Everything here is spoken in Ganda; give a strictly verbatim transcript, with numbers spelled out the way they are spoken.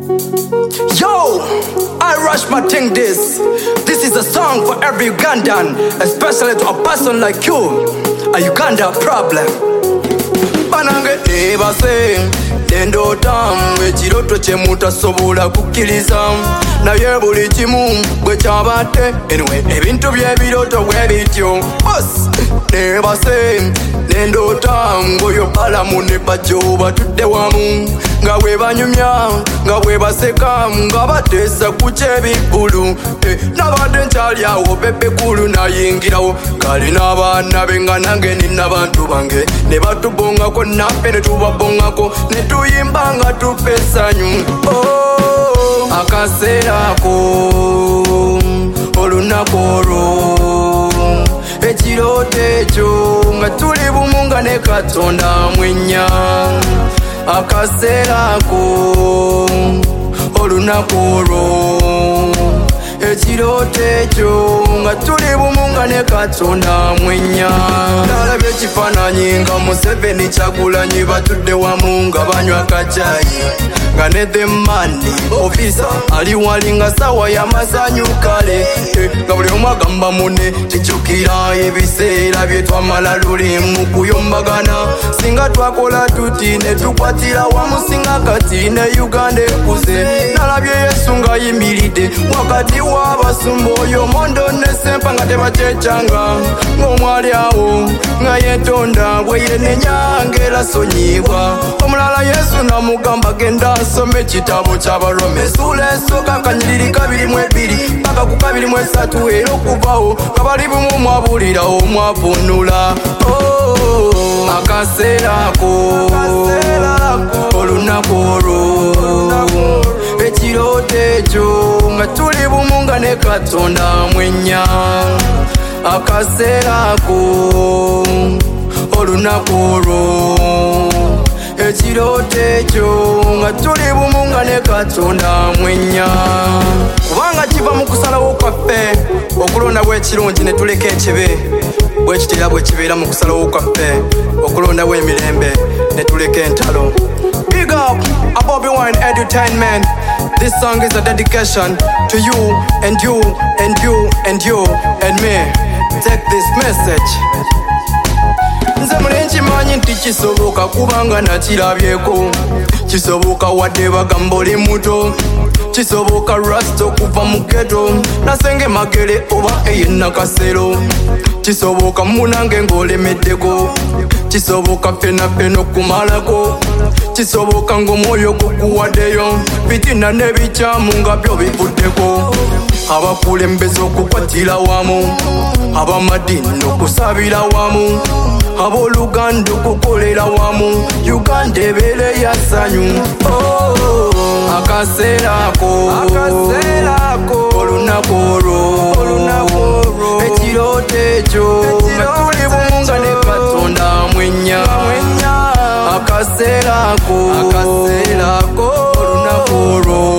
Yo, I rush my thing this. This is a song for every Ugandan, especially to a person like you, a Uganda problem. Banange neba se Nendo tam Wechiroto che mutasobola kukiliza Naye buli kimu bwe kyabadde Anyway, ebintu by'ebiroto bwe bityo Boss, neba se Nendo tam Ngoyo balamu ne bajjo batudde wamu Nga bwe banyumya, nga bwe baseka Nga bateesa ku ky'ebiggulu eh, Nabadde nkyali awo bebe kulu nayingirawo Kale n'abaana be nga nange nina bantu bange Ne batubongako naffe ne tubabongako Ne tuyimba nga tupe essanyu oh, akaseera ako olunaku olwo ekirooto ekyo nga tuli bumu nga ne Katonda amwenya akaseera ako olunaku olwo ekirooto ekyo nga tuli bumu nga ne Katonda amwenya nalabye ekifaananyi nga Museveni Kyagulanyi batudde wamu nga banywa kacayi nga ne the mani ofisa ali wali nga sawa y'amasanyu kale nga buli omu agamba mune kijjukira ebiseera bye twamala luli mu kuyombagana singa twakola tuti ne tukwatira wamu singa kati ne Uganda ekuze nalabye Yesu ng'ayimiridde wakati w'abasumba oyo mondo ne sempa nga tebakyecanga ng'omwali awo nga yetonda bwe yenenya ng'era sonyibwa omulala Yesu namugamba genda asome ekitabo ky'Abaroma essula esooka kanyiriri kabiri mu ebiri paka ku kabiri mu esatu era okuvawo nga bali bumu mwabulirawo mwavunula akaseera ako olunaku olwo ekirooto ekyo nga tuli bumu nga ne Katonda amwenya akaseera ako olunaku olwo ekirooto ekyo nga tuli bumu nga ne Katonda amwenya kubanga kiva mu kusalawo kwaffe okulonda bw'ekirungi ne tuleka ekibi bwe kitera bwe kibeera mu kusalawo kwaffe okulonda bw'emirembe ne tuleka entalo. Big up a Bobby Wine Entertainment. This song is a dedication to you and you and you and you and me. Take this message. Nze mulenzi manyi nti kisoboka kubanga nakirabyeko kisoboka wadde bagamba oli muto kisoboka rasta okuva mu ghetto nasenge magere oba eyenakasero kisoboka munange ng'olemeddeko kisoboka ffena ffena okumalako kisoboka ng'omwoyo gukuwaddeyo fitina n'ebikyamu nga byo bivuddeko abakulembeze okukwatira wamu abamadini okusabira wamu abooluganda okukolera wamu Uganda ebeere ya ssanyu akaseera ako olunaku olwo ekirooto ekyo nga tuli bumu nga ne Katonda amwenya akaseera ako olunaku olwo